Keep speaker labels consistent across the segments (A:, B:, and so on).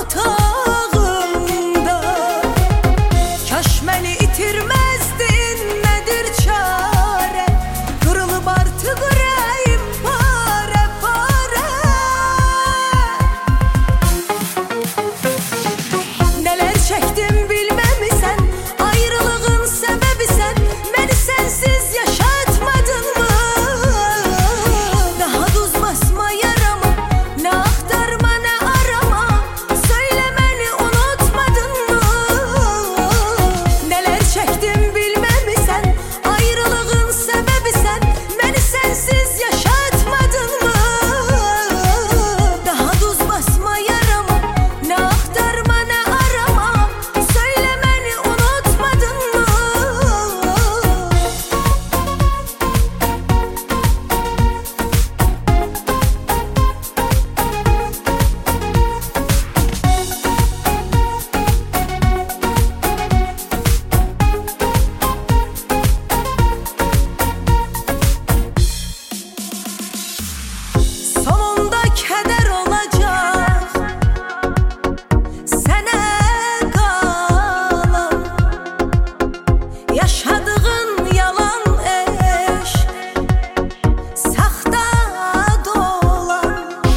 A: batağında. Kaş məni itirməzdin, nədir çare? Qırılıb artıq ürəyim pare pare. Nələr çəkdim bilməmisən, ayrılığın səbəbisən. Məni sənsiz yaşatmadın mı? Daha duz basma yarama, nə axtarma nə arama. Söylə məni unutmadın mı? Nələr çəkdim bilməmisən, ayrılığın səbəbisən. Məni sənsiz yaşatmadın mı? Daha duz basma yarama, nə axtarma nə arama. Söylə məni unutmadın mı? Sonunda kədər olacaq sənə qalan. Yaşadığın yalan eşq, saxta dolan.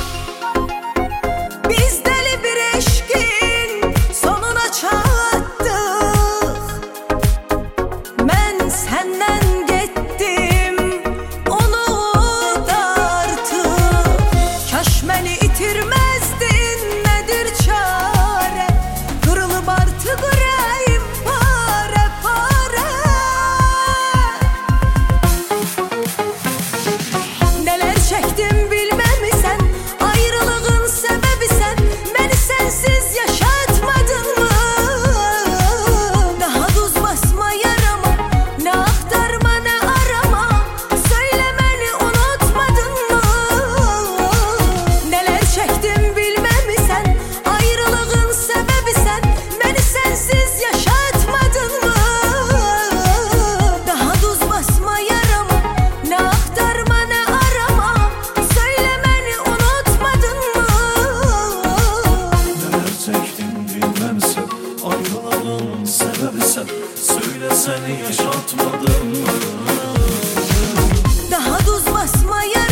A: Biz dəli bir eşqin sonuna çatdıq. Mən səndən getdim, unut artıq. Kaş məni itirməzdin, nədir çare? Qırılıb artıq ürəyim pare pare. Nələr çəkdim bilməmisən, ayrılığın səbəbisən. Məni sənsiz yaşatmadın mı? Daha duz basma yarama, nə axtarma nə arama. Söylə məni unutmadın mı? Nələr çəkdim bilməmisən, ayrılığın səbəbisən. Məni sənsiz yaşatmadın mı? Daha duz basma yarama, nə axtarma nə arama. Söylə məni unutmadın mı?
B: Neler çektin bilmemsen, ayrılığın sebebisən. Söyle seni yaşatmadım mı?
A: Daha duz basma yarama.